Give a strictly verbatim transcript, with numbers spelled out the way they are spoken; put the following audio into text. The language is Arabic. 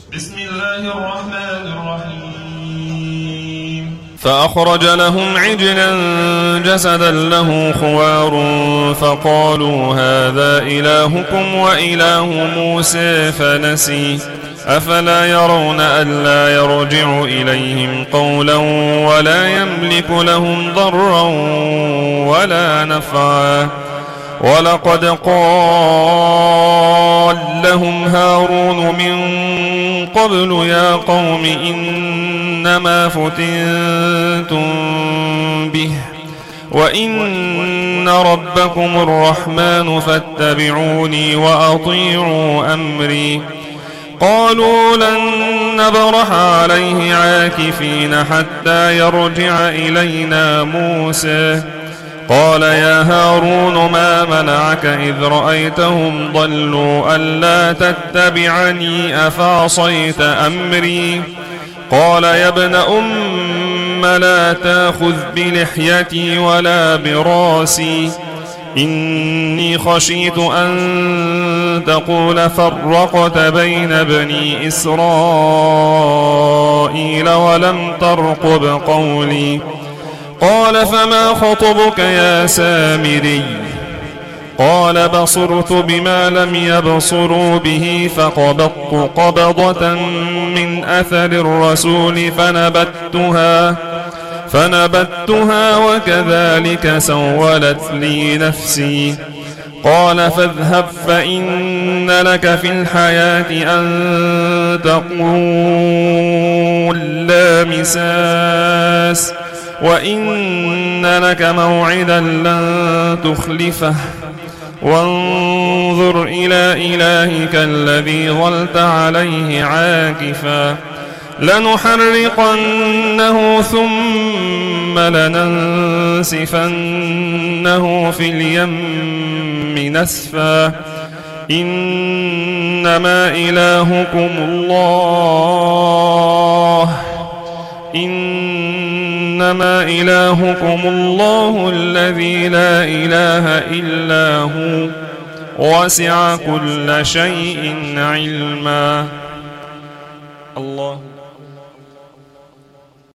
بسم الله الرحمن الرحيم فأخرج لهم عجلا جسدا له خوار فقالوا هذا إلهكم وإله موسى فنسي أفلا يرون ألا يرجع إليهم قولا ولا يملك لهم ضرا ولا نفعا ولقد قال لهم هارون من قبل يا قوم إنما فتنتم به وإن ربكم الرحمن فاتبعوني وأطيعوا أمري قالوا لن نبرح عليه عاكفين حتى يرجع إلينا موسى قال يا هارون ما منعك إذ رأيتهم ضلوا ألا تتبعني أفعصيت أمري قال يا ابن أم لا تأخذ بلحيتي ولا براسي إني خشيت أن تقول فرقت بين بني إسرائيل ولم ترقب قولي قال فما خطبك يا سامري قال بصرت بما لم يبصروا به فقبضت قبضة من أثر الرسول فنبتها فنبتها وكذلك سولت لي نفسي قال فاذهب فإن لك في الحياة أن تقول لا مساس وإن لك موعدا لن تخلفه وانظر إلى إلهك الذي ظلت عليه عاكفا لنحرقنه ثم لننسفنه في اليم نسفا إنما إلهكم الله إنما إلهكم الله الذي لا إله إلا هو وسع كل شيء علما. الله